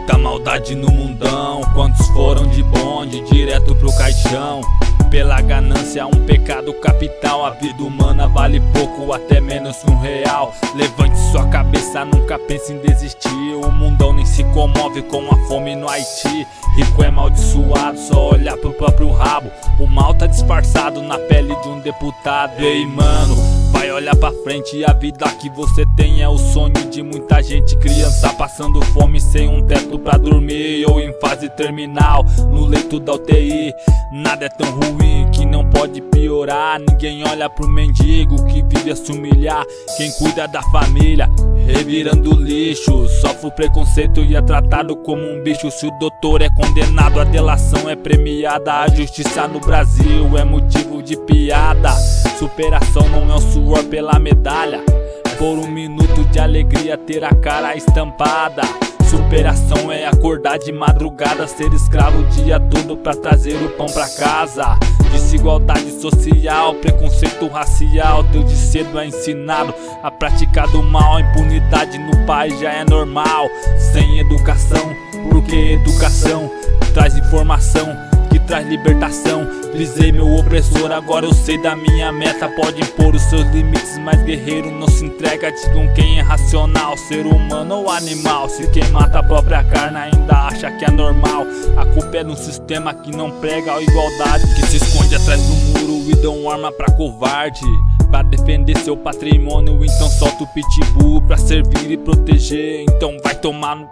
Muita maldade no mundão, quantos foram de bonde direto pro caixão? Pela ganância, um pecado capital. A vida humana vale pouco, até menos R$1. Levante sua cabeça, nunca pense em desistir. O mundão nem se comove com a fome no Haiti. Rico é amaldiçoado, só olhar pro próprio rabo. O mal tá disfarçado na pele de um deputado. Ei mano, vai olhar pra frente, e a vida que você tem é o sonho de muita gente. Criança passando fome sem um teto pra dormir, ou em fase terminal, no leito da UTI. Nada é tão ruim que não pode piorar. Ninguém olha pro mendigo que vive a se humilhar. Quem cuida da família, revirando lixo, sofre o preconceito e é tratado como um bicho. Se o doutor é condenado, a delação é premiada. A justiça no Brasil é motivo de piada. Superação não é o suor pela medalha, por um minuto de alegria ter a cara estampada. Superação é acordar de madrugada, ser escravo o dia todo pra trazer o pão pra casa. Desigualdade social, preconceito racial, desde cedo é ensinado a praticar do mal. A impunidade no país já é normal. Sem educação, porque educação traz informação que traz libertação. Visei meu opressor, agora eu sei da minha meta. Pode impor os seus limites, mas guerreiro não se entrega. Digam quem é racional, ser humano ou animal. Se quem mata a própria carne ainda acha que é normal, a culpa é de um sistema que não prega a igualdade, que se esconde atrás do muro e dão arma pra covarde. Pra defender seu patrimônio, então solta o pitbull pra servir e proteger. Então vai tomar no...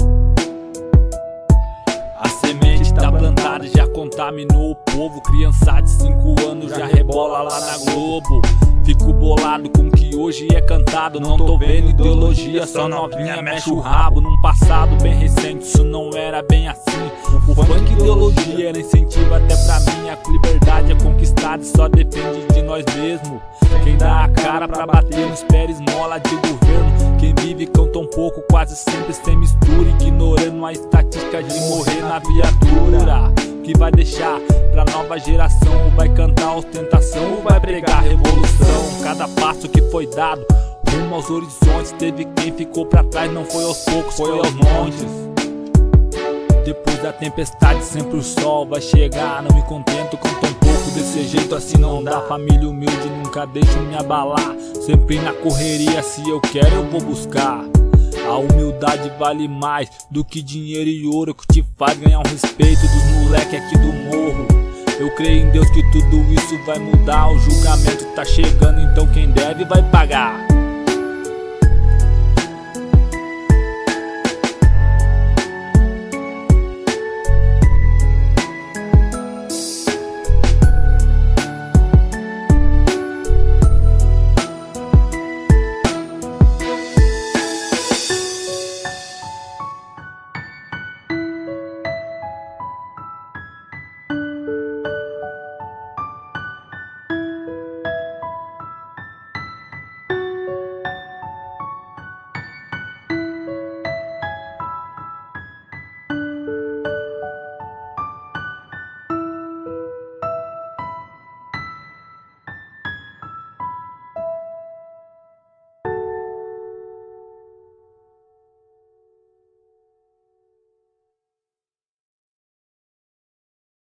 A semente tá plantada, já contaminou o povo. Criança de 5 anos já rebola lá na Globo. Fico bolado com o que hoje é cantado. Não tô vendo ideologia, só novinha mexe o rabo. Num passado bem recente isso não era bem assim. O funk ideologia era incentivo até pra mim. A liberdade é conquistada e só depende de nós mesmos. Quem dá a cara pra bater não espera esmola de governo. Quem vive com tão pouco, quase sempre sem mistura, ignorando a estatística de morrer na viatura. Que vai deixar pra nova geração? Ou vai cantar ostentação ou vai pregar revolução? Cada passo que foi dado rumo aos horizontes, teve quem ficou pra trás. Não foi aos poucos, foi aos montes. Depois da tempestade sempre o sol vai chegar. Não me contento com tão pouco, desse jeito assim não dá. Família humilde nunca deixo me abalar. Sempre na correria, se eu quero eu vou buscar. A humildade vale mais do que dinheiro e ouro, que te faz ganhar um respeito dos moleque aqui do morro. Eu creio em Deus que tudo isso vai mudar. O julgamento tá chegando, então quem deve vai pagar.